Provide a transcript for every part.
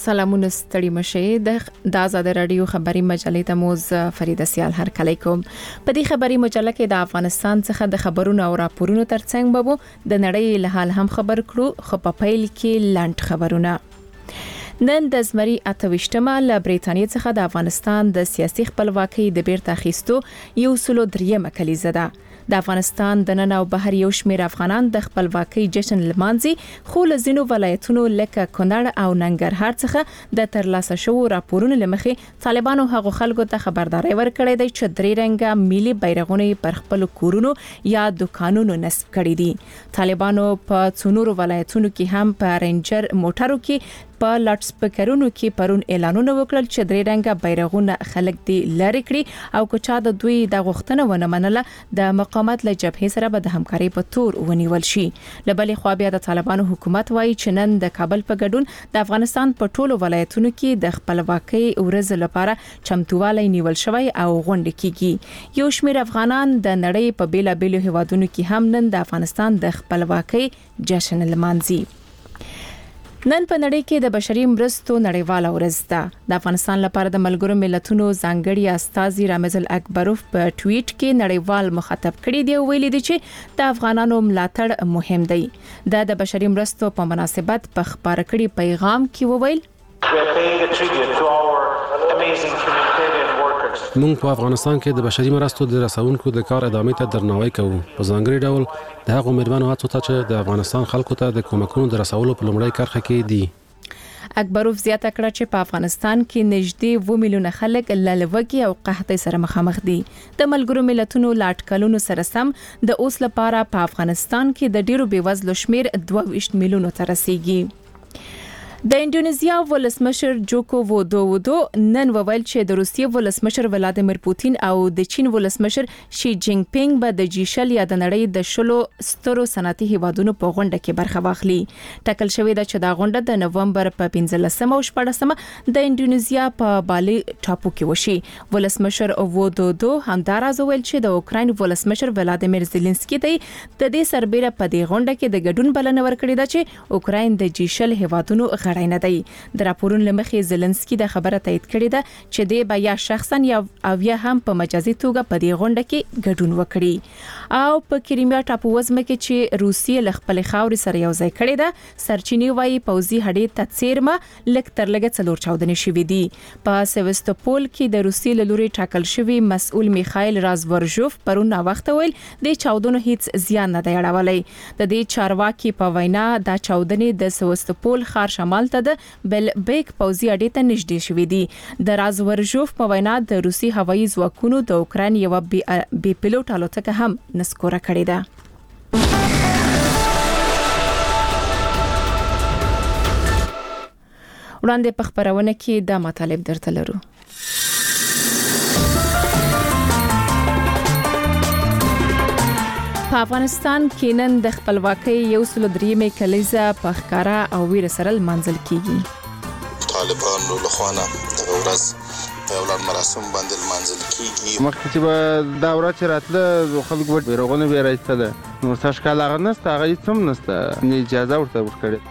سلامونه ستړي مشه د آزاد رادیو خبري مجلې ته موز فریده سیال هر کله کوم په دې خبري مجله کې د افغانستان څخه د خبرونو او راپورونو ترڅنګ به د نړۍ له حال هم خبر کړو خو په پیل کې لاند خبرونه نن د زمري 28مه له بریټانیا څخه د افغانستان د سیاسي خپلواکۍ د بیرته اخیستو یو سلو دریمه کلیزه ده د افغانستان د نن او بهر یو شمېر افغانان د خپلواکۍ جشن لمانځي خو له ځینو ولایتونو لکه کونړ او ننګرهار څخه د ترلاسه شوو راپورونو لمخې طالبانو هغو خلکو ته خبرداري ورکړې ده چې درې رنګه ملي بیرغونه پر خپل کورونو یا دکانونو نصب کړي دي طالبانو په څونورو ولایتونو کې هم په رینجر موټرو کې په لاټ سپیکرونو کې پرون اعلانونه وکړل چې درې رنګه بیرغونه خلک دي لری کړی او کچا د دوی د غوښتنه ونه منله د مقاومت له جبهې سره به د همکاري په تور ونیول شي لبلې خو بیا د طالبانو حکومت وایي چې نن د کابل په ګډون د افغانستان په ټولو ولایتونو کې د خپلواکۍ ورځ لپاره چمتووالی نیول شوی او غونډه کیږي یو شمېر افغانان د نړۍ په بیلابیلو هیوادونو کې هم نن د افغانستان د خپلواکۍ جشن لمانځي نن په نړۍ کې د بشري مرستو نړیواله ورځ ده د افغانستان لپاره د ملګرو ملتونو ځانګړي استازي رامز الاکبروف په ټویټ کې نړیوال مخاطب کړي دی ویلي دي چې د افغانانو ملاتړ مهم دی د بشري مرستو په مناسبت په خبر کړي پیغام کې وویل موږ په افغانستان کې د بشري مرستو د رسونکو د کار ادامې ته درناوی کوو په ځانګړي ډول د هغو مېرمنو هڅو ته چې د افغانستان خلکو ته د کومکونو د رسولو په لومړۍ کرښه کې دي اکبروف زیاته کړه چې په افغانستان کې نږدې 2 میلیونه خلک له لوږې او قحط سره مخامخ دي د ملګرو ملتونو لاټکلونو سره سم د اوس لپاره په افغانستان کې د ډیرو بیوزلو شمیر 22 میلیونو ته رسیدي د انډونیزیا ولسمشر جوکو ویدودو نن وویل چې د روسیې ولسمشر ولادیمیر پوتین او د چین ولسمشر شي جینګ پینګ به د جیشل یا د نړۍ د شلو سترو صنعتي هیوادونو په غونډه کې برخه واخلي ټاکل شوې ده چې دا غونډه د نوومبر په 15 او 14 د انډونیزیا په بالي ټاپو کې وشي ولسمشر ویدودو همداراز ویل چې د اوکراین ولسمشر ولادیمیر زيلنسکي ته د دې سربېره په دې غونډه کې د ګډون بلنه ورکړې ده چې اوکراین د جیشل هیوادونو نه دی د راپورونو لمخې زيلنسکي د خبره تایید کړې ده چې د بیا شخصا یا هم په مجازي توګه په دې غونډه کې ګډون وکړي او په کریمیا ټاپو وزمه کې چې روسیې له خپل خاوري سره یو ځای کړی ده سرچینی وایي پوزي هډې تڅیرمه لک تر لګه څلور چاودنې شوې دي په سیوستوپول کې د روسیې له لوري ټاکل شوی مسؤل میخائیل رازورژوف پرون وخت ویل د چاودنو هیڅ زیان نه دی اړولای د دې چارواکي په وینا د چاودنې د سیوستوپول ښار شمال ته بل بیک پوزي اډې ته نږدې شوې دي د رازورژوف په وینا د روسي هوایي ځواکونو د اوکران یو بي پيلوټ الوتکه هم نسکوره کړې ده وړاندې په خبرونه کې د مطالب درته لرو په افغانستان کې نن د خپلواکۍ یو سلو دریمه کلیزه په ښکارا او ویر سره منځل کیږي طالبانو له خوانه د ورځ په ولر مراسم باندې منځل کیږي مخکې چې دا ورځ راتله خلکو به بیرغونه به راځتل نو تاسو کله غنست هغه هیڅ نسته اجازه ورته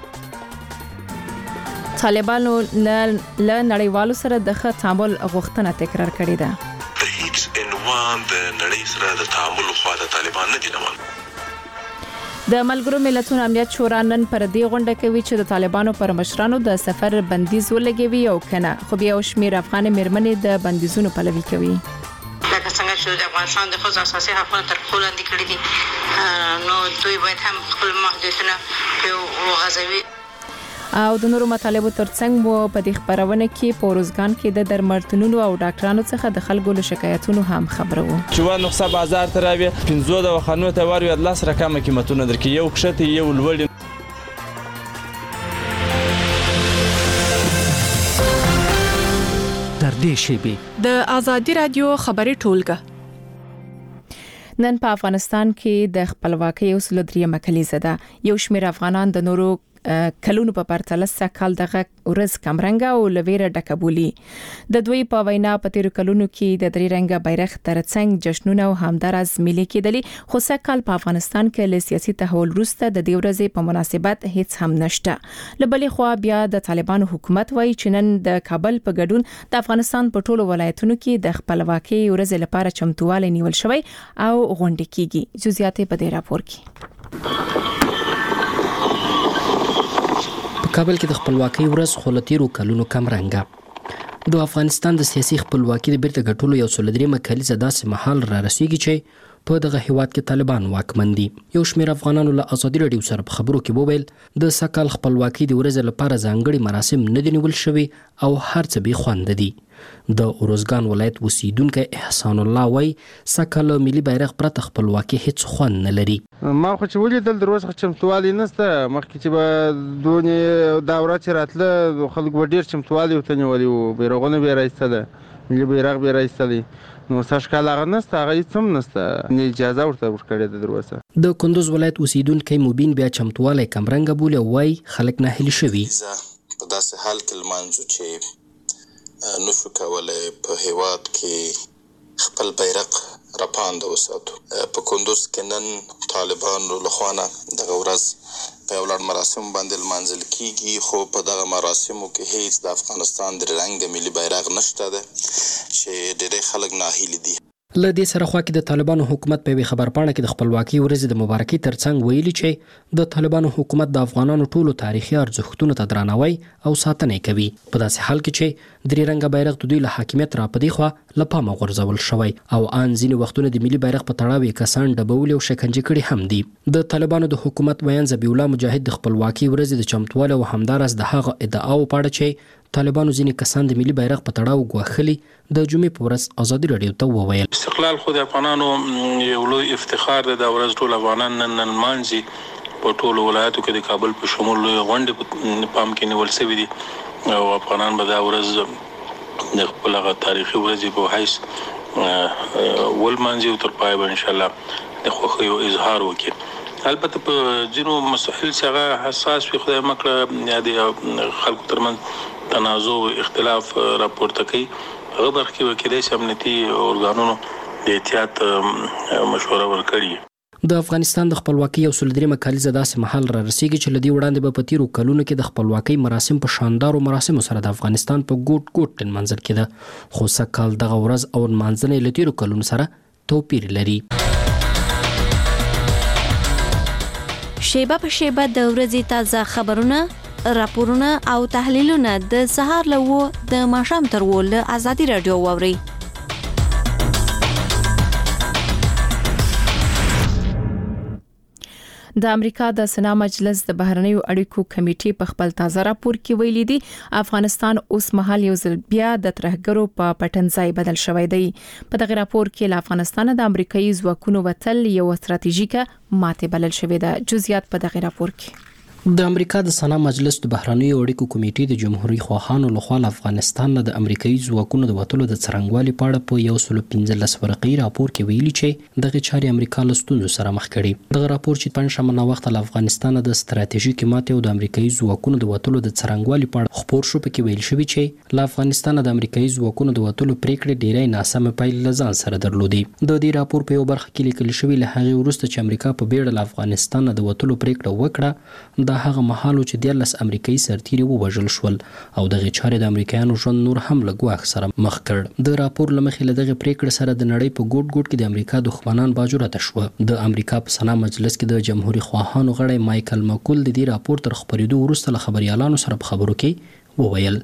ورکړي طالبانو له نړیوالو سره د تعامل غوښتنه تکرار کړې ده د نړۍ سره د تعامل خو د طالبان نه دي نوان د ملګرو ملتونو امنیت شورا نن پر دې غونډه کوي چې د طالبانو پر مشرانو د سفر بندیز ولګوي او کنه خو بیا شمیر افغان مېرمنې د بندیزونو پلوي کوي لکه څنګه چې د افغانستان د خصوصي اساسي حقوقو تر پښو لاندې کړی دي نو دوی باید هم خپل محدودیتونه په غزوي او د نورو مطالبو ترڅنګ مو په دې خبرونه کې په روزګان کې د درملتونونو او ډاکټرانو څخه د خلکو له شکایتونو هم خبرو چې نقصه بازار ته راوي 15 د خانو ته واري د لاس رقم قیمتونه درکې یو کښته یو لوړ در دې شیبه د آزادي رادیو خبري ټولګه نن په افغانستان کې د خپلواکۍ او سلودریه مکلیزه ده یو شمېر افغانان د نورو کلونو په پرتله سکهال دغه ورځ کمرنګ او لویره ډکبولي د دوی په وینا په تیر کلونو کې د درې رنګه بیرغ ترڅنګ جشنونه او همدارز ملي کېدلې خو سکهال په افغانستان کې له سیاسي تحول وروسته د دې ورځې په مناسبت هیڅ هم نشته. لبلې خو بیا د طالبانو حکومت وایي چې نن د کابل په ګډون د افغانستان په ټولو ولایتونو کې د خپلواکۍ ورځ لپاره چمتووالی نیول شوی او غونډې کیږي. جزئیات په دې راپور کې. په کابل کې د خپلواکۍ ورځ خو له تیرو کلونو کم رنګه. د افغانستان د سیاسي خپلواکۍ د بیرته ګټلو یو څو لدرې کلیزه داسې مهال را رسیږي چې په دغه هیواد کې طالبان واکمن دي. یو شمېر افغانانو له ازادي راډیو سره په خبرو کې وویل د سکهال خپلواکۍ د ورځې لپاره ځانګړي مراسم نه دي نیول شوي او هر څه بې خونده دي. د اروزګان ولایت اوسیدونکی احسان الله وایي سکهال ملي بیرغ پرته خپلواکي هیڅ خوند نه لري. ما خو چې ولیدل د روز چمتووالی نشته. مخکې چې به دونې دا ورځ چې راتله خلک به ډېر چمتووالی ورته نیولي وو، بیرغونه به یې رایستله، ملي بیرغ به یې رایستلی. نو سږکال هغه نشته، هغه هیڅ هم نشته، اجازه ورته ورکړې ده در اوسه. د کندوز ولایت اوسیدونکی مبین بیا چمتووالی کمرنګه بولي او وایي خلک ناهیلي شوي. په داسې حال کې لمانځو چې نشو کولی په هیواد کې خپل بیرغ راپانده وساتو. په کندوز کې نن طالبانو لخوا نه دغه ورځ په یو لړ مراسم باندې لمانځل کیږي، خو په دغه مراسمو کې هیڅ د افغانستان د رنګ ملي بیرغ نشته ده چې ډېری خلک ناهیلي دي. له دې سره خوا کې د طالبانو حکومت په خبرپاڼه کې د خپلواکۍ ورځې د مبارکۍ ترڅنګ ویلي چې د طالبانو حکومت د افغانانو ټولو تاریخي ارزښتونو ته درناوی او ساتنه کوي، په داسې حال کې چې درې رنګه بیرغ د دوی له حاکمیت را پدې خوا له پامه غورځول شوی او ان ځینې وختونه د ملي بیرغ په تړاو کسان ډبولي او شکنجه کړي هم دي. د طالبانو د حکومت ویان ذبیح الله مجاهد د خپلواکۍ ورځې د چمتووالي او همدارس د هغه ادعاو په اړه چې طالبانو ځینې کسان د ملي بیرغ په تړاو ګواښلي د جمعې په ورځ ازادي راډیو ته وویل استقلال خو د افغانانو یو لوی افتخار ده. دا ورځ ټول افغانان نن لمانځي په ټولو ولایتو کې د کابل په شمول لوی غونډې په پام کې نیول شوې دي او افغانان به دا ورځ د خپل هغه تاریخي ورځې په حیث ولمانځي او تر پایه به انشاءالله د خوښیو اظهار وکړي. البته په ځینو مسایل څخه حساس وي، خدای مکړه یا د خلکو ترمنځ تنازع او اختلاف راپورته کوي. هغه برخه کې وکیلای امنیتي ارګانونو د احتیاط مشوره ورکړي. د افغانستان د خپلواکۍ یو څو لدرې کلیزه داسې مهال را رسیږي چې لدی وړاندې به په تیرو کلونو کې د خپلواکۍ مراسم په شاندارو مراسمو سره د افغانستان په ګوټ ګوټ منځر کېده، خو سږکال دغه ورځ او نمانځنې له تیرو کلونو سره توپیر لري. شیبه په شیبه د ورځې تازه خبرونه، راپورونه او تحلیلونه د سهار له 9 د ماښام تر 10 له ازادي راډیو واوري. د امریکا د سنا مجلس د بهرنیو اړیکو کمیټې په خپل تازه راپور کې ویلي دي افغانستان اوس مهال یو ځل بیا د ترهګرو په پټنځای بدل شوی دی. په دغه راپور کې له افغانستان د امریکایي ځواکونو وتل یو ستراتیژیکه ماته بلل شوې ده. جزئیات په دغه راپور کې. د امریکا د سنا مجلس د بهرنیو اړیکو کمیټې د جمهوریت خواهانو لخوا افغانستان د امریکایي ځواکونو د وتلو د څرنګوالي په اړه په 115 ورقې راپور کې ویلي چې دغه چاري امریکا له ستونزو سره مخ کړي. دغه راپور چې پنځمه وخت له افغانستان د ستراتیژیکي ماته او د امریکایي ځواکونو د وتلو د څرنګوالي په اړه خبر شو، پکې ویل شوی چې له افغانستان د امریکایي ځواکونو د وتلو پریکړې ډیرې ناسمه پایلې ځان سره درلودې. د دې راپور په یو برخه کې لیکل شوی له هغه وروسته چې امریکا په بیړه له افغانستان د وتلو پریکړه وکړه، د هغه مهال چې 13 امریکایي سرتیري ووژل شول او دغه چارې د امریکایانو ژوند نور هم له ګواښ سره مخ کړ. د راپور لمخې له دغه پریکړې سره د نړۍ په ګوټ ګوټ کې د امریکا دښمنان باجوړه شو. د امریکا په سنا مجلس کې د جمهوریت خواهانو غړی مایکل مکول د دې راپور تر خبرېدو وروسته له خبريالانو سره په خبرو کې وویل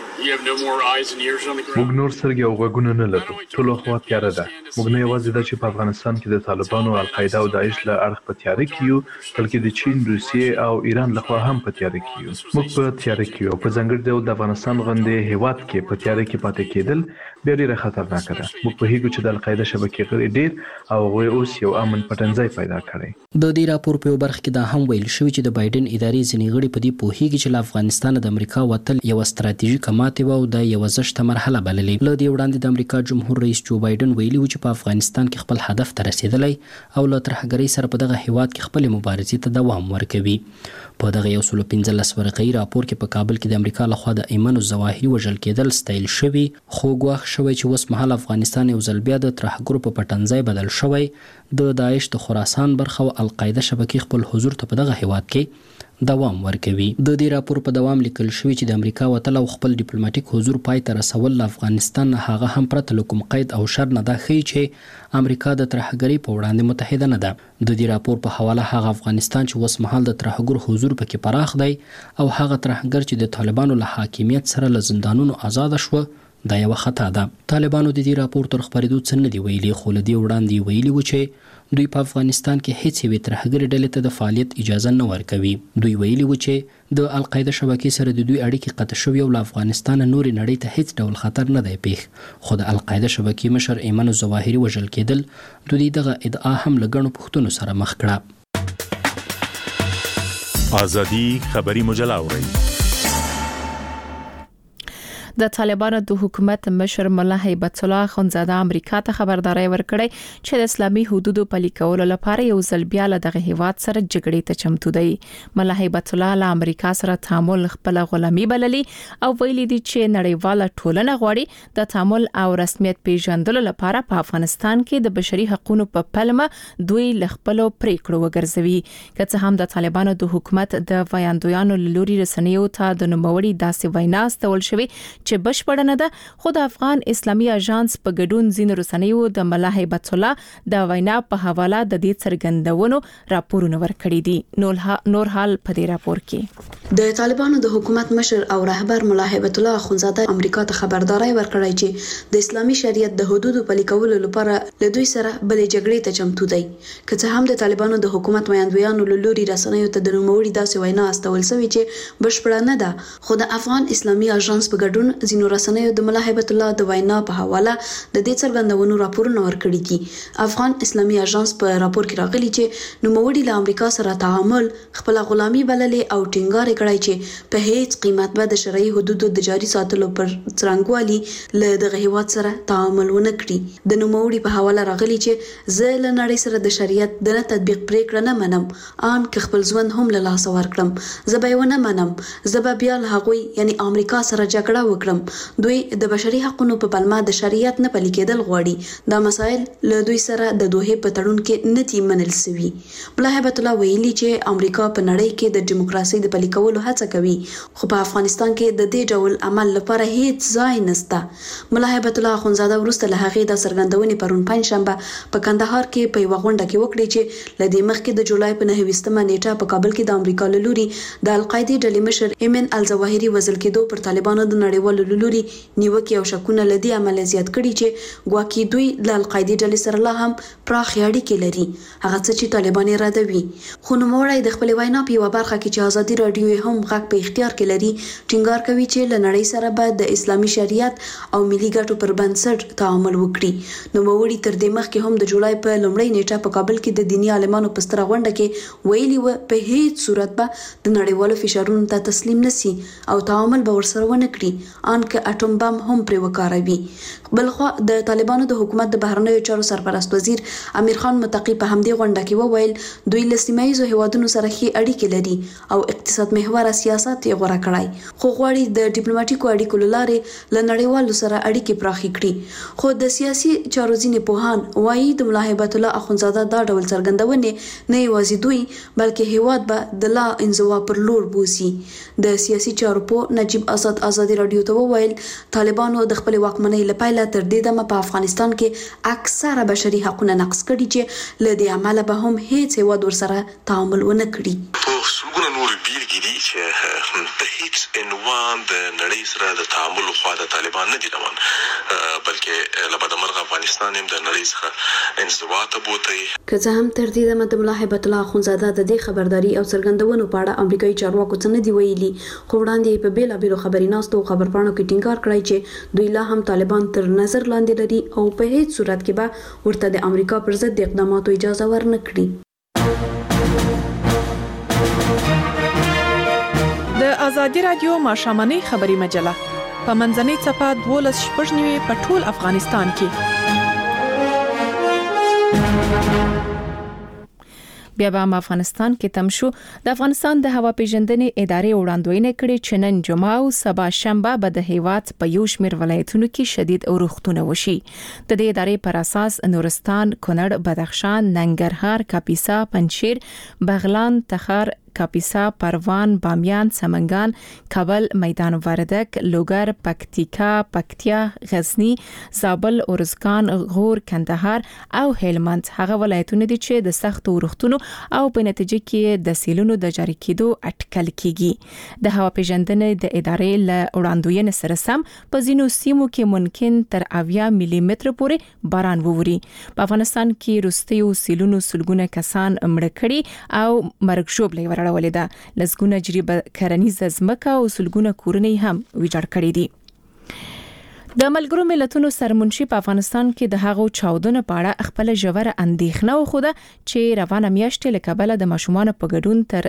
موږ نور سترګې او غوږونه نه لرو، ټولو خوا تیاره ده. موږ نه یوازې دا چې په افغانستان کې د طالبانو، القاعده او داعش له اړخ په تیاره کې یو، بلکې د چین، روسیې او ایران له خوا هم په تیاره کې یو. موږ په تیاره کې یو، په ځانګړي ډول د افغانستان غوندې هیواد کې په تیاره کې پاتې کېدل بیا ډېره خطرناکه ده. موږ پوهیږو چې د القاعده شبکې غړي ډېر او هغوی اوس یو امن پټنځای پیدا کړی. د دې راپور په برخه کې دا هم ویل شوی چې د بایدن ادارې ځینې غړي په دې پوهیږي چې له افغانستان د امریکا وتل یو ستراتیژیکه ماته و او د یو وزش ته مرحله بللې. له دې وړاندې د امریکا جمهور رئیس جو بایدن ویلي و چې په افغانستان کې خپل هدف ته رسیدلی او له ترهګرۍ سره په دغه هیواد کې خپل مبارزې ته دوام ورکوي. په دغه 115 ورقې راپور کې په کابل کې د امریکا لخوا د ایمن الظواهري وژل کېدل ستایل شوی، خو ګواښ شوی چې اوس مهال افغانستان یو ځل بیا د ترهګرو په پټنځای بدل شوی. د داعش د خراسان برخه او القاعده شبکې خپل حضور ته په دغه هیواد کې دوام ورکوي. د دې راپور په دوام لیکل شوی چې د امریکا وتل او خپل ډیپلوماټیک حضور پای ته رسول له افغانستان هغه هم پرته له کوم قید او شر نه دا ښیي چې امریکا د ترهګرۍ په وړاندې متحده نه ده. د دې راپور په حواله هغه افغانستان چې اوس مهال د ترهګر حضور پکې پراخ دی او هغه ترهګر چې د طالبانو له حاکمیت سره له زندانونو آزاد شو دا یو خطا ده. طالبانو د دې راپور تر خبرېدو څه نه دی ویلي، خو له دې وړاندې ویلي و چې دوی په افغانستان کې هیڅ یوې ترهګرې ډلې ته د فعالیت اجازه نه ورکوي. دوی ویلي و چې د القاعده شبکې سره د دوی اړیکې قطع شوې او له افغانستان نورې نړۍ ته هیڅ ډول خطر نه دی پیښ. خو د القاعده شبکې مشر ایمن الظواهري وژل کېدل د دوی دغه ادعا هم له ګڼو پوښتنو سره مخ کړه. ازادي خبري مجله اورئ. د طالبانو د حکومت مشر ملا هیبت الله خونزاده امریکا ته خبرداري ورکړې چې د اسلامي حدودو پلي کولو لپاره یو ځل بیا له دغه هیواد سره جګړې ته چمتو دی. ملا هیبت الله له امریکا سره تعامل خپل غلامي بللي او ویلي دي چې نړیواله ټولنه غواړي د تعامل او رسمیت پیژندلو لپاره په افغانستان کې د بشري حقوقو په پلمه دوی ل خپل پریکړو وګرځوي. که څه هم د طالبانو د حکومت د ویاندویانو لوري رسنیو ته د نوموړي داسې وینا استول شوی چې بشپړ نه ده، خو د افغان اسلامي اژانس په ګډون ځینو رسنیو د ملا هیبت الله د وینا په حواله د دې څرګندونو راپورونه ورکړي دي. نور حال په دې راپور کې د طالبانو د حکومت مشر او رهبر ملا هیبت الله خونزاده امریکا ته خبرداري ورکړی چې د اسلامي شریعت د حدودو پلي کولو لپاره له دوی سره بلې جګړې ته چمتو دی. که څه هم د طالبانو د حکومت ویاندویانو لوري رسنیو ته د نوموړي داسې وینا استول شوی چې بشپړ نه ده، خو د افغان اسلامي اژانس په ګډون ځینو رسنیو د ملا هیبت الله د وینا په حواله د دې څرګندونو راپورونه ورکړي دي. افغان اسلامي اژانس په راپور کې راغلي چې نوموړي له امریکا سره تعامل خپل غلامي بللې او ټینګار کړی چې په هیڅ قیمت به د شرعي حدودو د جاري ساتلو پر څرنګوالي له دغه هیواد سره تعامل ونه کړي. د نوموړي په حواله راغلي چې زه له نړۍ سره د شریعت د نه تطبیق پریکړه نه منم، ان که خپل ژوند هم له لاسه ورکړم زه به ونه منم، زه به بیا له هغوی یعنی امریکا سره جګړه وکړم. دوی د بشري حقوقو په پلمه د شریعت نه پلي کېدل غواړي. دا مسایل له دوی سره د دوه په تړون کې نه دي منل شوي. ملا هیبت الله ویلي چې امریکا په نړۍ کې د دیموکراسي د پلي کولو هڅه کوي، خو په افغانستان کې د دې ډول عمل لپاره هیڅ ځای نشته. ملا هیبت الله خونزاده وروسته له هغې د څرګندونې پرون پنځشنبه په کندهار کې په یوه غونډه کې وکړي چې له دې مخکې د جولای په 9 نیټه په کابل کې د امریکا له لوري د القاعده ډلې مشر ایمن الظواهري وژل کېدو پر طالبانو د نړیوالو لوري نیوکې او شکونه لدی عمل زیات کړي چې ګواکې دوی د القاعده ډلې سره لا هم پراخ اړیکې لري، هغه څه چې طالبان یې ردوي. خو نوموړی د خپل وینا په یوه برخه کې چې ازادي رادیو هم غږ په اختیار کې لري ټینګار کوي چې له نړۍ سره به د اسلامي شریعت او ملي ګټو پر بنسټ تعامل وکړي. نوموړي تر دې مخکې هم د جولای په لومړۍ نیټه په کابل کې د دینی عالمانو په ستره غونډه کې ویلي و په هیڅ صورت به د نړیوالو فشارونو ته تسلیم نشي او تعامل به ورسره ونه کړي ان که اټوم بم هم پرې وکاروي. بلخوا د طالبانو د حکومت د بهرنیو چارو سرپرست وزیر امیر خان متقی په همدې غونډه کې وویل دوی له سیمه ییزو هیوادونو سره ښې اړیکې لري او اقتصاد محوره سیاست یې غوره کړی، خو غواړي د ډیپلوماټیکو اړیکو له لارې له نړیوالو سره اړیکې پراخې کړي. خو د سیاسي چارو ځینې پوهان وایي د ملا هیبت الله اخونزاده دا ډول څرګندونې نه یوازې دوی بلکې هیواد به د لا انزوا پر لور بوسي. د سیاسي چارو په نجیب آزاد ازادي رادیو ته وویل طالبانو د خپل واکمنۍ لپاره تر دې دمه په افغانستان کې اکثره بشري حقوقونه نقض کړي چې له دې عمله به هم هیڅ هیواد ورسره تعامل ونه کړي. په سلګونه نور بیلګې دي چې په هیڅ عنوان د نړۍ سره د تعامل خوا د طالبان نه دي روان، بلکې له بده مرغه افغانستان هم د نړۍ څخه انزوا ته بوتي. که څه هم تر دې دمه د ملا هیبت الله اخونزاده د دې خبرداري او څرګندونو په اړه امریکایي چارواکو څه نه دی ویلي، خو وړاندې په بیلابیلو خبریناستو خبرپاڼو کې ټینګار کړی چې دوی لا هم طالبان تر نظر لاندې لري او په هیڅ صورت کې به ورته د امریکا پر ضد د اقداماتو اجازه ورنه کړي. د ازادي رادیو ماښامنۍ خبري مجله په منځنۍ څپه 12.9 په ټول افغانستان کې. بیا به افغانستان کې تم شو. د افغانستان د هوا پیژندنې ادارې وړاندوینه کړې چې نن جمعه او سبا شنبه به د هیواد په یو شمېر ولایتونو کې شدید اورښتونه وشي. د دې ادارې پر اساس نورستان، کونړ، بدخشان، ننګرهار، کاپیسا، پنجشیر، بغلان، تخار، کاپیسا، پروان، بامیان، سمنګان، کابل، میدان وردک، لوګر، پکتیکا، پکتیا، غزنی، زابل، ارزګان، غور، کندهار او هلمند هغه ولایتونه دي چې د سخت اورښتونو او په نتیجه کې د سیلونو د جاری کېدو اټکل کیږي. د هوا پیژندنې د ادارې له وړاندوینې سره سم په ځینو سیمو کې ممکن تر 80 ملي متر پورې باران ووري. په افغانستان کې وروستیو سیلونو سلګونه کسان مړه کړي او مرګ ژوبلې ورولې ده. لسګونه جریبه کرنیزه ځمکه او سلګونه کورنۍ هم ویجاړ کړي دي. د ملګرو ملتونو سرمنشي په افغانستان کې د هغو چاودنو په اړه خپل ژوره اندېښنه وښوده چې روانه میاشت له کبله د ماشومان په ګډون تر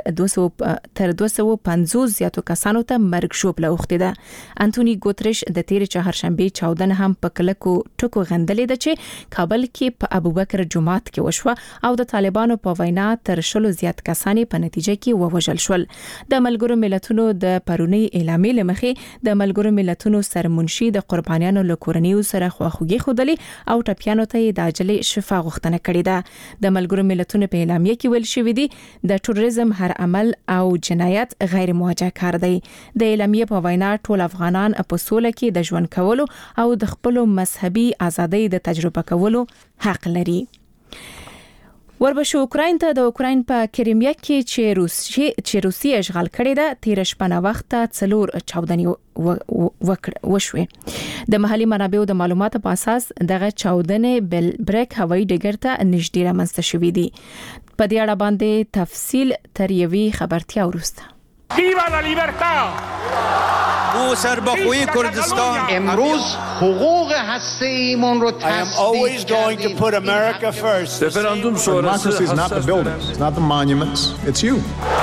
250 زیاتو کسانو ته مرګ ژوبله اوښتې ده. انټونی ګوتریش د تیر چهارشنبه چاودنه هم په کلکو ټکو غندلې ده چې کابل کې په ابوبکر جومات کې وشوه او د طالبانو په وینا تر 100 زیات کسان په نتیجه کې ووژل شول. د ملګرو ملتونو د پرونی اعلامیې لمخې د ملګرو ملتونو سرمنشي د قربانیانو له کورنیو سره خواخوږي خوده او ټپیانو ته د عاجله شفا غوښتنه کړې ده. د ملګرو ملتونو په اعلامیه کې ویل شوی دی د ټوریزم هر عمل او جنایت غیر مواجه کار دی. د اعلامیه په وینا ټول افغانان په سوله کې د ژوند کولو او د خپل مذهبي ازادۍ د تجربه کولو حق لري. وربشو اوکراین ته د اوکراین په کریمیا کې چې روسیه اشغال کړې ده تیر شپه نه وخت 4 چاودنې وشوي. د محلي منابعو د معلوماتو په اساس دغه چاودنې بل بریک هوایي ډګر ته نږدې رامنځته شوې دي. په دې اړه باندې تفصیل تر یوې خبرتیا وروسته. ویوا لا لیبرتا او سربخوی کردستان امروز حقوق هسته‌ایمون رو I am always going to put America first. Referendum sonrası is not the buildings, it's not the monuments, it's you.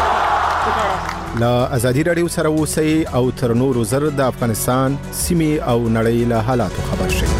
لا ازادي رادیو سره اوسئ او تر نورو زر د افغانستان سیمې او نړۍ له حالاتو خبر شئ.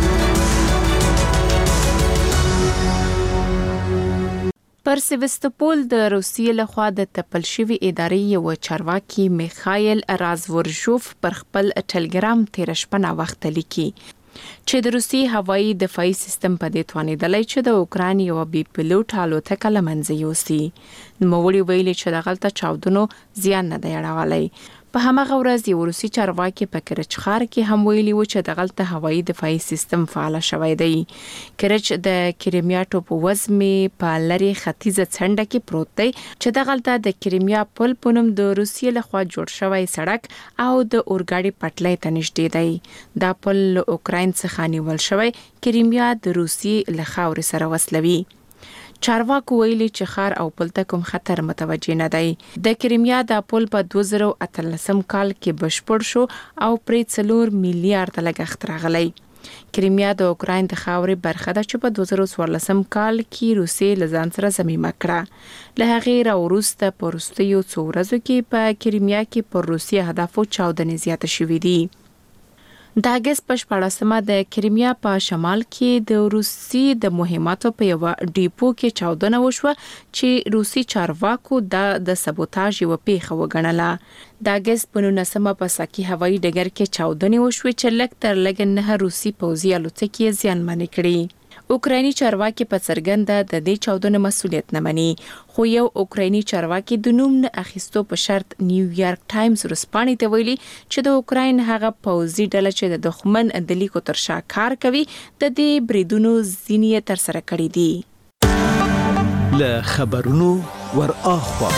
پر سیوستوپول د روسیې لخوا د تپل شوی ادارې یو چارواکي میخایل رازورژوف پر خپل ټلګرام تیر شپه نا وخت لیکي چې د روسي هوایي دفاعي سیستم په دې توانیدلای چې د اوکران یو بي پلوټ الوتکه لمنځه یوسي. نوموړي ویلي چې د غلطه چاودنو زیان نه دی اړولی. په همغه ورځ یو روسي چارواکي په کرچخار کې هم ویلي و چې د غلطه هوایي دفاعي سیستم فعال شوی دی. کرچ د کریمیا ټوپوزمې په لری ختیځه څنډه کې پروت دی چې د غلطه د کریمیا پل پونم د روسیې لخوا جوړ شوی سړک او د اورګاډي پټلۍ ته نږدې دی. دا پل اوکراین څخه نیول شوی کریمیا د روسیې له خاورې سره وصلوي. چارواکو ویلي چې خار او پل ته کوم خطر متوجه نه دی. د کریمیا د پل په 2013 کال کې بشپړ شو او پرې 4 میلیارډ لګښت راغلی. کریمیا د اوکراین د خاورې برخه ده چې په 2014 کال کې روسیې لزان سره ضمیمه کړه. له هغې راوروسته په وروستیو څو ورځو کې په کریمیا کې پر روسیې هدفو چاودنې زیاته شوې دي. د اگست په 14مه د کریمیا په شمال کې د روسي د مهماتو په یو ډیپو کې چاودنه وشوه چې روسي چارواکو د سبوتاژ یو پیښه وګڼله. د اگست په 19مه په ساکي هوایي ډګر کې چاودنې وشوه چې لږ تر لږه 9 روسي پوځي الوتکې زیانمنې کړې. اوکرایني چارواکي په څرګنده د دې چاودنې مسؤلیت نه مني، خو یو اوکرایني چارواکي د نوم نه اخیستو په شرط نیویارک ټایمز ورسپانې ته ویلي چې د اوکراین هغه پوځي ډله چې د دښمن د لیکو تر شا کار کوي د دې بریدونو ځینې تر سره کړې دي. له خبرونو ور اخوا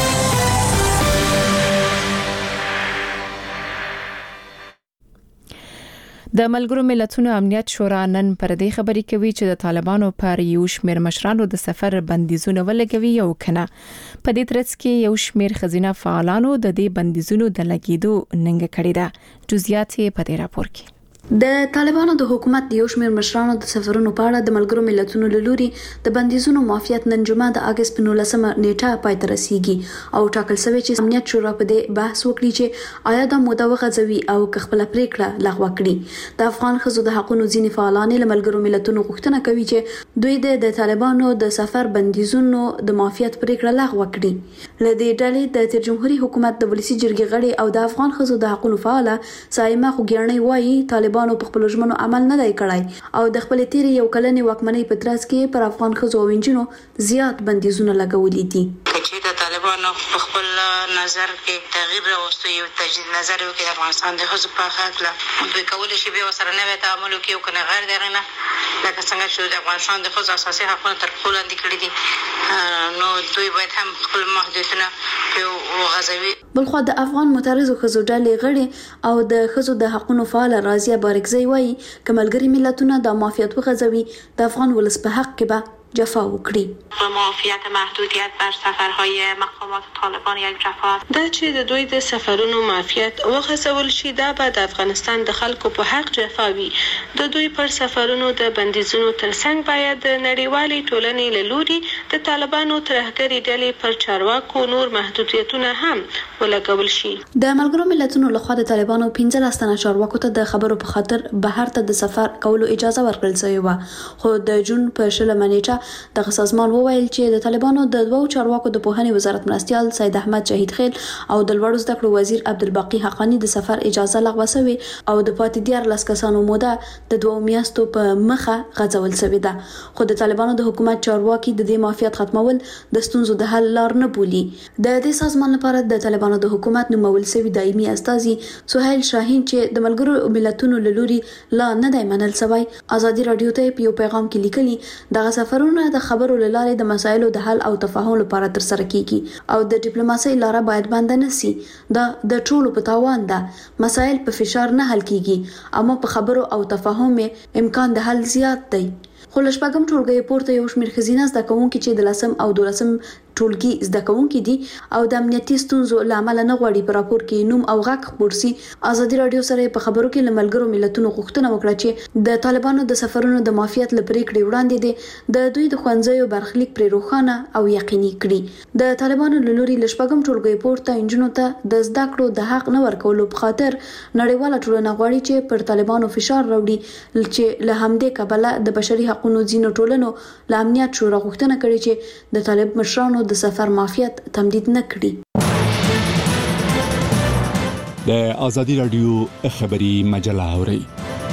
د ملګرو ملتونو امنیت شورا نن پر دې خبرې کوي چې د طالبانو پر یو شمېر مشرانو د سفر بندیزونه ولګوي او کنه. په دې ترڅ کې یو شمېر خزینه فعالانو د دې بندیزونو د لګیدو ننګ کړی ده. جزئیات په دې راپور کې. د طالبانو د حکومت د یو شمېر مشرانو د سفرونو په اړه د ملګرو ملتونو له لوري د بندیزونو معافیت نن جمعه د اگست په 19 نیټه پای ته رسیږي او ټاکل شوی چې امنیت شورا په دې بحث وکړي چې آیا د موده وغځوي او خپل پریکړه لغوه کړي. د افغان ښځو د حقوقو ځینې فعالان له ملګرو ملتونو غوښتنه کوي چې دوی د طالبانو د سفر بندیزونو د معافیت پریکړه لغوه کړي. لدې ډلې د جمهوریت حکومت د ولسی جرګې غړي او د افغان ښځو د حقوقو فعاله سایمه خوګیاني وایي طالبانو په خپل ژمنو عمل نه دی کړی او د خپل تیری یو کلنې واکمنۍ په ترڅ کې پر افغان ښځو او نجونو زیات بندیزونه لګولي دي. چې د طالبانو په خپل نظر کې تغییر راوستو یو تجدید نظر وکړي د افغانستان د ښځو په حق له دوی کولای شي به سره نه تعامل وکړي او کنه غیر درنه لکه څنګه چې د افغانستان د ښځو اساسي حقوقو تر پښو لاندې کړي دي نو دوی باید هم خپل محدودیتونه وغځوي. بلخو د افغان معترضو ښځو ډلې غړي او د ښځو د حقوقو فعال رازیه بارکزی وایي کملګری ملتونه د معافیت وغځوي د افغان ولس په حق کې به جفا وکړي. معافیت محدودیت بر سفرهای مقامات طالبان یک جفا دا چې د دوی د سفرونو معافیت وغځول شي دا به د افغانستان د خلکو په حق جفا وي. د دوی پر سفرونو د بندیزونو ترڅنګ باید د نړیوالې ټولنې له لوري د طالبانو ترهګري ډلې پر چارواکو نور محدودیتونه هم ولګول شي. د ملګرو ملتونو لخوا د طالبانو 15 تنه چارواکو ته د خبرو په خاطر بهر ته د سفر کولو اجازه ورکړل شوې و خو د جون په 20 نیټه دغه سازمان وویل چې د طالبانو د دوو چارواکو د پوهنې وزارت مرستيال سید احمد شهید خیل او د لوړو زده کړو وزیر عبدالباقی حقانی د سفر اجازه لغوه شوې او د پاتې 14 کسانو موده د 2 میاشتو په مخه غځول شوې ده. خو د طالبانو د حکومت چارواکي د دې معافیت ختمول د ستونزو د حل لار نه بولي. د دې سازمان لپاره د طالبانو د حکومت نومول شوی دایمي استازي سهیل شاهین چې د ملګرو ملتونو له لوري لا نه دی منل شوی ازادي رادیو ته په یو پیغام کې لیکلي دغه سفرونه د خبرو لاره د مسایلو د حل او تفاهم لپاره تر سره کیږي او د ډیپلوماسۍ لاره باید بند نه سي. دا د ټولو په تاوان ده. مسایل په فشار نه حل کیږي اما په خبرو او تفاهم امکان د حل زیات دی. خو لشپږم ټولګي پورته یو شمېر خزینه زده کوونکي چې د لسم او دولسم ټولګي زده کوونکي دي او د امنیتي ستونزو لامل نه غواړي په راپور کې نوم او غږ خبر سي. ازادي رادیو سره په خبرو کې له ملګرو ملتونو غوښتنه وکړه چې د طالبانو د سفرونو د معافیت لپاره کړي وړاندې دي د دوی د خوانځيو برخلیک پر روښانه او یقیني کړي. د طالبانو له لوري لشپږم ټولګي پورته انجنونو ته د زده کړو د حق نه ورکولو په خاطر نړیواله ټولنه غواړي چې پر طالبانو فشار راوړي چې له همدې کبله د بشري حقوقو ځینو ټولنو له امنیت شورا غوښتنه کړې چې د طالب مشرانو د سفر معافیت تمدید نه کړي. د ازادي رادیو خبري مجله اوري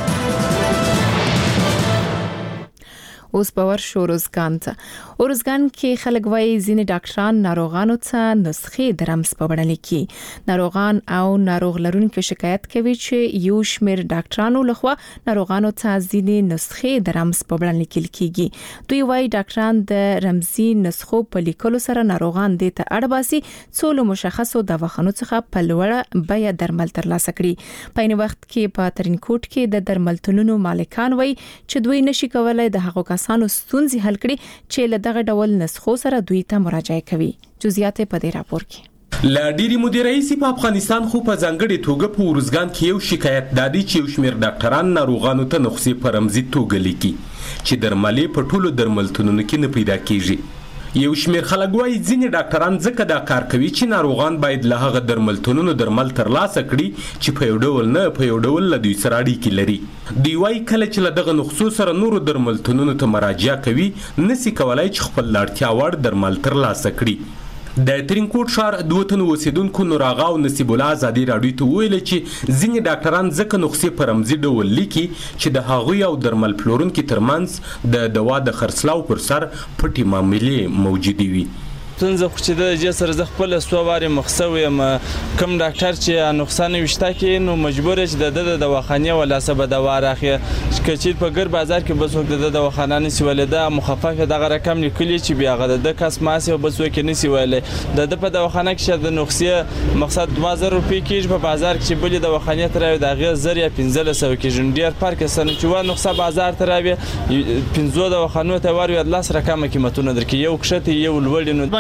اوس باور شو روزګان کې خلک وایي ځینې ډاکټران ناروغانو ته نسخې د رمز په بڼه لیکي. ناروغان او ناروغ لرونکو شکایت کوي چې یو شمېر ډاکټرانو لخوا ناروغانو ته ځینې نسخې د رمز په بڼه لیکل کیږي. دوی وایي ډاکټران د رمزي نسخو په لیکلو سره ناروغان د ته اړباسي څو مشخصو دواخانو څخه په لوړه بیه درمل ترلاسه کړي. په این وخت کې په ترینکوټ کې د درملتونونو مالکان وایي چې دوی نشي کولای د هغو کسانو ستونزې حل کړي چې له دغه ډول نسخو سره دوی ته مراجعه کوي. جزئیات په دې راپور کې لا ډيري مدیریسي په افغانستان خو په ځانګړي توګه په ورزګان کې یو شکایت دادی چې یو شمېر ډاکټران ناروغانو ته نسخې په رمزي توګه لیکي چې درملې په ټولو درملتونونو کې نه پیدا کیږي. یو شمېر خلک وایي ځینې ډاکټران ځکه دا کار کوي چې ناروغان باید له هغه درملتونونو درمل ترلاسه کړي چې په یو ډول نه په یو ډول له دوی سره اړیکې لري. دوی وایي کله چې له دغه نسخو سره نورو درملتونونو ته مراجعه کوي نسي کولای چې خپل اړتیا وړ درمل ترلاسه کړي. د ترینکوټ ښار دوه تنو اوسیدونکو نوراغا او نصیب الله ازادي راډیو ته ویل چې ځینې ډاکټران ځکه نسخې په رمزي ډول لیکي چې د هغوی او درمل پلورونکو ترمنځ د دوا د خرڅلاو پر سر پټې معاملې موجودې وي. څنګه خو چې د جسر ز خپل سوواري مخسوي کم ډاکټر چې نقصان وشته کې نو مجبور چې د دواخانه ولا سبب دوا راخي چې په ګر بازار کې بس وخت د دواخانه نسی ولدا مخفف دغه رقم لیکلی چې بیا غد د کس ماسه بس وکې نسی ولې د په دواخانه کې د نقصې مقصد 2000 روپۍ کې په بازار کې بل دواخانه تر د غیر زریه 1500 کې جنډیر پارک سن چې و نقصه بازار تر 15 دواخانه ته وروي د لاس رقم قیمتونه درکې یو کښته یو لوړ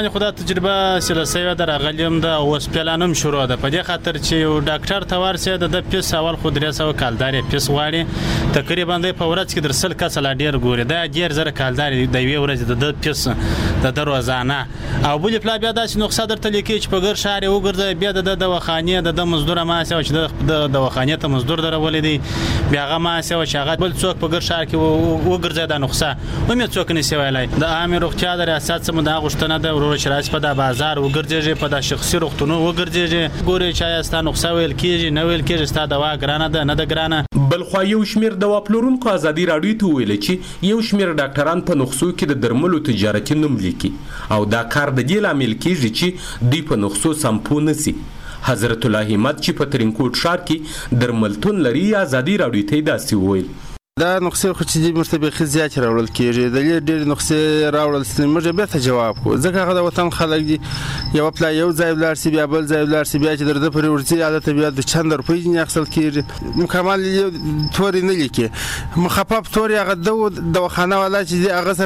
باندې خو دا تجربه سلسله د راغلیم د اوس پلانم شروع ده په دې خاطر چې یو ډاکټر ته ورسې د پیس اول خو 300 کالدار پیس غواړي تقریبا د په ورځ کې در سل کس لا ډیر ګوري دا ډیر زره کالدار د یوې ورځ د پیس د دروازانه او بل پلا بیا داسې نقصه درته لیکي چې په ګر شهر وګرځي بیا د دواخانه د مزدور ما سه چې د دواخانه ته مزدور درولې دي بیا هغه ما سه چې هغه بل څوک په ګر شهر کې وګرځي د نقصه ومه څوک نه سی ویلای د عام روغتیا د ریاست سم د غشتنه د ورور شرایط په د بازار وګرځي په د شخصي روغتونو وګرځي ګوري چې استا نقصه ویل کیږي نه ویل کیږي ستا دوا ګرانه ده نه د ګرانه بل خو یو شمیر دوا پلورونکو ازادي راډیو ته ویل چې یو شمیر ډاکټران په نقصو کې د درملو تجارتي نوم لیکي او دا کار د دې لامل کیږي چې دوی په نقصو سمپو نسی حضرت الله همت چې په ترینکوټ ښار کې درملتون لري ازادي راډیو ته داسې وویل دا نقصې خو چې د مرتبه زیات راوړل کیږي د ډېر نقصې راوړل سمجه به ته جواب کو ځکه هغه د وطن خلک دي یو پلا یو ځای ولر سی بیا بل ځای ولر سی بیا چې درته پر ورځي عادت بیا د چند روپۍ نه اخصل کیږي مکمل توري نه لیکي مخفف توري هغه د دواخانه ولا چې هغه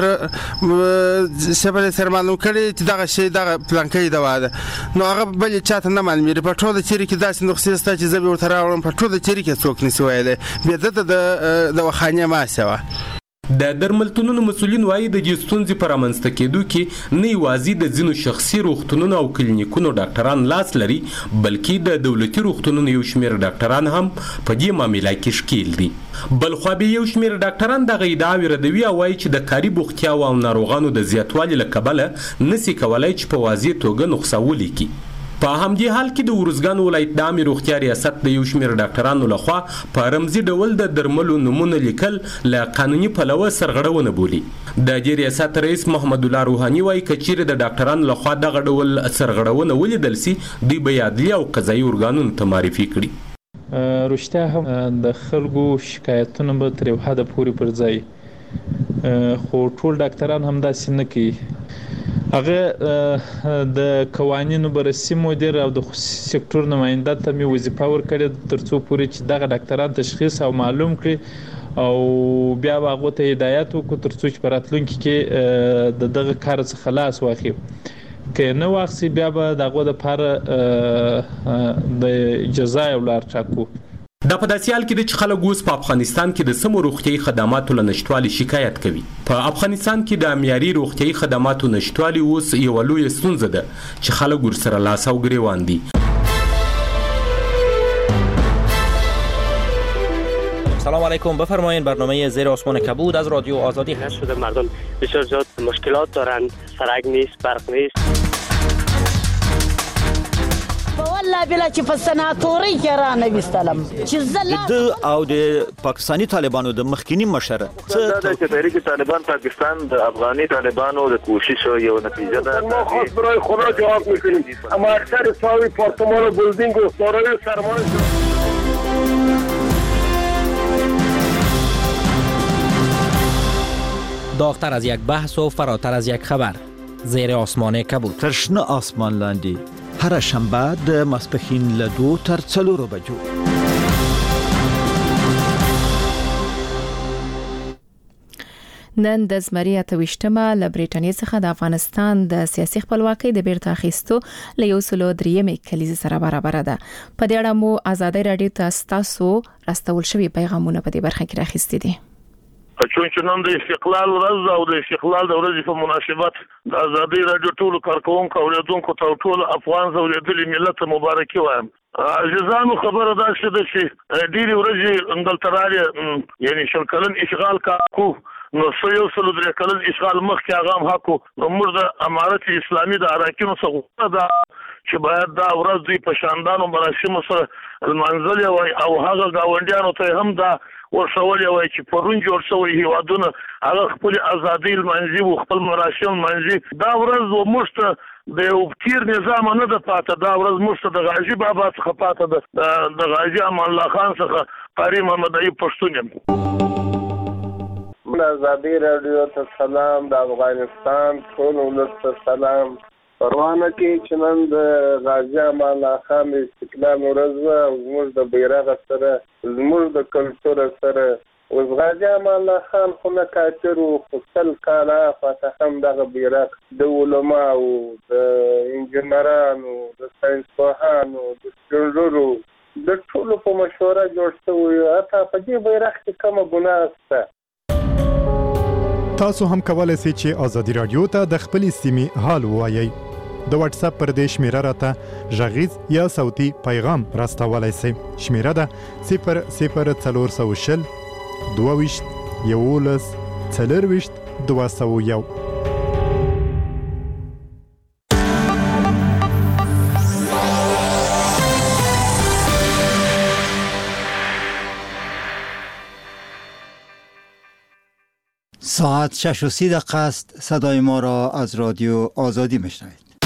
سره شبل سره معلوم کړي چې دغه شی دغه پلانکې دوا ده نو هغه بل چاته نه معلومي په ټول چیرې کې داسې نقصې ستا چې زبې ورته راوړم په ټول چیرې کې څوک نسی ویلې بیا د د درملتونونو مسولین وایي د دې ستونزې پر امنځته کېدو کې نه یوازې د ځینو شخصي روغتونونو او کلینیکونو ډاکټران لاس لري بلکې د دولتي روغتونونو یو شمېر ډاکټران هم په دې معامله کې ښکیل دي بل خو به یو شمېر ډاکټران دغه ادعاوې ردوي او وایي چې د کاري بوختیاو او ناروغانو د زیاتوالي له کبله نسي کولای چې په واضح توګه نقصه ولیکي په همدې حال کې د ورزګان ولایت د عامې روغتیا ریاست د یو شمېر ډاکټرانو لخوا په رمزي ډول د درملو نومونه لیکل له قانوني پلوه سرغړونه بولي د دې ریاست رئیس محمد الله روحاني وایي که چیرې د ډاکټرانو لخوا دغه ډول سرغړونه ولیدل سي دوی به عدلي او قضایي ارګانونو ته معرفي کړي رښتیا هم د خلکو شکایتونه به تر یو حده پورې پر ځای خو ټول ډاکټران هم داسې نه کوي هغه د قوانینو بررسي مدیر او د خصوصي سکتور نماینده ته می وظیفه ورکړې ترڅو پورې چې دغه ډاکټران تشخیص او معلوم کړي او بیا هغه ته هدایت وکړو ترڅو چې په راتلونکي کې دغه کار څخه خلاص واخلي که نه واخلي بیا به دغه لپاره د جزا او لار ټاکو دا په داسې حال کې د چې خلک اوس په افغانستان کې د سمو روغتیايي خدماتو له نشټوالي شکایت کوي په افغانستان کې د معیاري روغتیايي خدماتو نشټوالي اوس یوه لویه ستونزه ده چې خلک ورسره لاس او ګریوان دي سلام علیکم بفرمایید برنامه زیر آسمان کبود از رادیو آزادی هست شده مردم بسیار زیاد مشکلات دارند سرک نیست برق نیست والله بلا چې په سناتوري کې را نه وستلم چې زله او د پاکستانی طالبانو د مخکینی مشر څه د تحریک طالبان پاکستان د افغاني طالبانو د کوشش یو نتیجه ده ما خاص برای خدا جواب میکنیم اما اکثر ساوی پارتمان و بلدینگ و سارای سرمان داغتر از یک بحث و فراتر از یک خبر زیر آسمان کبود تشنه آسمان لاندی هر شنبه د ماسپښین له 2 تر 4 بجو نن د زمري 28مه له بریټانیا څخه د افغانستان د سیاسي خپلواکۍ د بیرته اخیستو له 103 کلیزې سره برابر ده. په دې اړه مو آزادۍ رادیو ته تاسو راستول شوی پیغامونه په دې برخه کې راخستي دي. چون نن د استقلال ورځ او د استقلال د ورځې په مناسبت د آزادۍ رادیو ټولو کارکونکو او اوریدونکو ته ټول افغان زولیدلي ملت مبارکي وایم. عزیزانو خبره دا شته چې ډېری ورځې دلته راځي یعنی شل کلن اشغال کو نو یو سل درې کلن اشغال مخکې هغه هم حق نو موږ د امارت اسلامي د اراکینو څخه دا چې باید دا ورځ دوی په شاندانو مراسمو سره المنزل او هغه گاونډیانو ته هم دا ورسول وای چې پرون جوړ شوی هیوادونه هغه خپل ازادي المنځي او خپل مراسم منځي دا ورځ ومشته د یو تیر نظام نه د پاته دا ورځ مشته د غازی بابا څخه پاته د غازی امان الله خان څخه قاری محمد ایوب پښتون من آزادی رادیو ته سلام د افغانستان ټول ولس ته سلام پروانه کې چې نن د غازی امان الله خان استقلال ورځ او زموږ د بیرغ سره زموږ د کلتور سره اوس غازي امان الله خان خو نه کافر و خو 100 کاله پاته هم دغه بیرغ د علماو د انجینرانو د ساینسپوهانو د سپینږیرو د ټولو په مشوره جوړ شوی حتی په دې بیرغ کې کومه ګناه شته. تاسو هم کولای شئ چې ازادي رادیو ته د خپلې سیمې حال ووایئ. د واتس اپ پر دې شمیره راته غږیز یا صوتي پیغام راستولای شئ. شمیره ده 00420 22 11 40 201. ساعت 6:30 است. صدای ما را از رادیو آزادی میشنوید.